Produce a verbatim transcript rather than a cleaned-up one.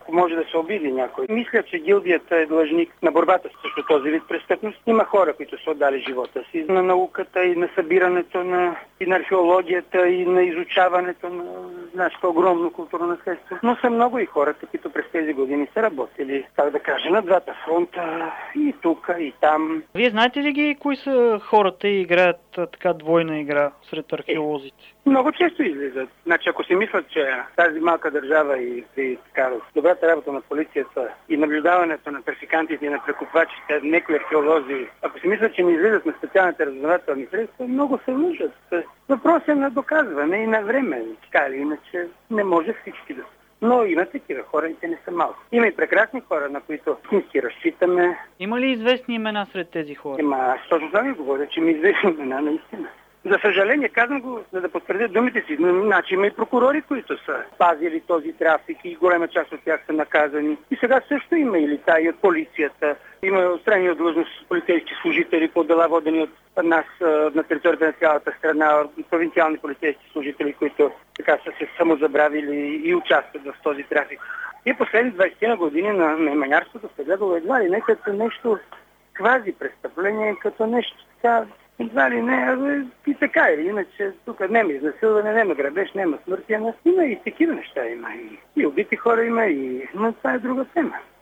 ако може да се обиди някой. Мисля, че гилдията е длъжник на борбата срещу този вид престъпност. Има хора, които са отдали живота си на науката и на събирането на, и на археологията и на изучаването на нашето огромно културно наследство. Но са много и хората, които през тези години са работили, как да кажа, на двата фронта, и тук, и там. Вие знаете ли ги кои са хората и играят така двойна игра сред археолозите? Е, много често излизат. Значи, ако си мислят, че тази малка държава и, и така, добрата работа на полицията и наблюдаването на трафикантите и на прекупвачите, някои археолози, ако си мислят, че не излизат на специалните разузнавателни средства, много се лъжат. Въпрос е на доказване и на време. Така или иначе, не може всички да са. Но има такива хора и те не са малко. Има и прекрасни хора, на които истински разчитаме. Има ли известни имена сред тези хора? Има, аз точно това ми говоря, че ми известни имена наистина. За съжаление, казвам го, за да потвърдя думите си, но значи има и прокурори, които са пазили този трафик и голема част от тях са наказани. И сега също има и лица и от полицията. Има отстранени от длъжност полицейски служители по дела, водени от нас на територията на цялата страна, провинциални полицейски служители, които така са се самозабравили и участват в този трафик. И последните двайсет години на майманярството се гледало едва ли не като нещо квази престъпление, като нещо така. Едва ли не, а и така или иначе, тук няма изнасилване, няма грабеж, няма смъртия, но има и такива неща има. И, и убити хора има, и... но това е друга тема.